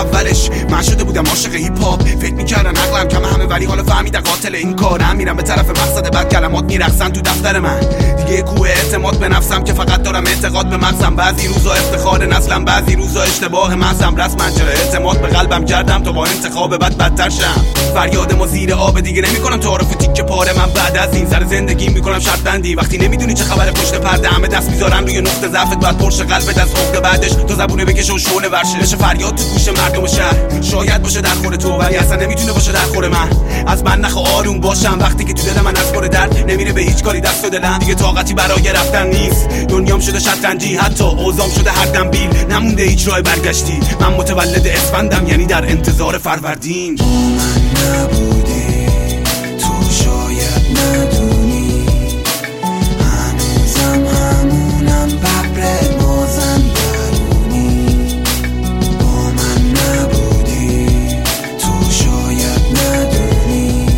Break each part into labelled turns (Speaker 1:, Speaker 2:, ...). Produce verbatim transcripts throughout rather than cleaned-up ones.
Speaker 1: اولش من شده بودم عاشق هیپ هاپ، فکر میکردن عقلم کم همه ولی حالا فهمیدن قاتل این کارم. میرم به طرف مقصد بعد کلمات میرقصن تو دفتر من، دیگه کوه اعتماد به نفسم که فقط دارم اعتقاد به مغزم. بعضی روزا افتخار نسلم، بعضی روزا اشتباه محضم. رسما چرا اعتماد به قلبم کردم تا با انتخاب بد بدتر شم. فریاد ما زیر آب دیگه نمیکنم تعارف تیکه پاره. من بعد از این سر زندگی میکنم شرط بندی. وقتی نمیدونی چه خبر پشت پرده، همه دست میذارن روی نقطه ضعفت، بعد پرش قلبت از عقده بعدش تو زبونه بکشه و شعله ورشه. بشه فریاد تو گوش مردم شهر، شاید باشه در خور تو ولی اصلا نمیتونه باشه در خور من. از من نخوا آروم باشم وقتی که تو دل من از خور درد نمیره به هیچ کاری دست و دلم. دیگه طاقتی برای رفتن نیست، دنیام شده شطرنجی، حتی اوضاعم شده هر دم بیل، نمونده هیچ راه برگشتی. من متولد اسفندم، یعنی در انتظار فروردین.
Speaker 2: من نبودی تو شاید ندونی، هنوزم همونم ببر بازم درونی. با من نبودی تو شاید ندونی،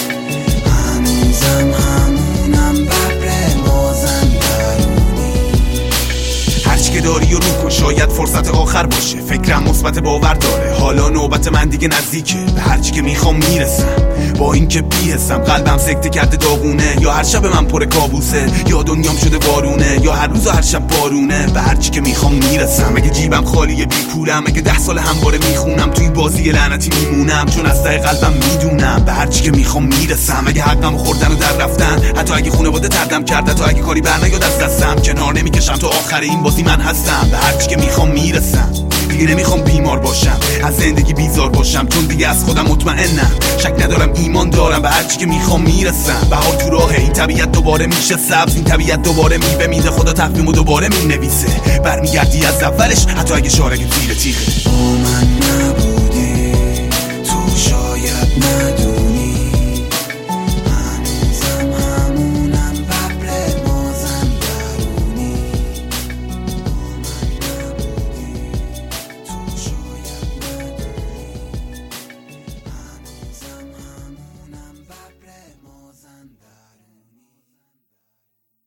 Speaker 2: هنوزم همونم ببر بازم درونی.
Speaker 1: هرچی که داری و رو کن، شاید فرصت آخر باشه. فکرم مثبت باور داره، حالا نوبت من دیگه نزدیکه. به هرچی که میخوام میرسم، با اینکه بی‌حسم. قلبم سکته کرده داغونه، یا هر شب من پر کابوسه، یا دنیام شده بارونه، یا هر روز و هر شب بارونه. به هرچی که میخوام میرسم. اگه جیبم خالیه بی پولم، اگه ده سال همواره میخونم توی بازی لعنتی میمونم، چون از ته قلبم میدونم به هرچی که میخوام میرسم. اگه حقم خوردن و در رفتن، حتی اگه خانواده تردم کرد، حتی اگه کاری برنیاد از دستم، کنار نمیکشم تا آخر این بازی من هستم. به هرچی که میخوام میرسم. دیگه نمیخوام بیمار باشم، از زندگی بیزار باشم، چون دیگه از خودم مطمئنم. شک ندارم ایمان دارم، به هرچی که میخوام میرسم. بهار تو راه، این طبیعت دوباره میشه سبز، این طبیعت دوباره میوه میده، خدا تقویمو دوباره مینویسه. برمیگردی از اولش، حتی اگه شارک تیر تیغه.
Speaker 2: با من نبودی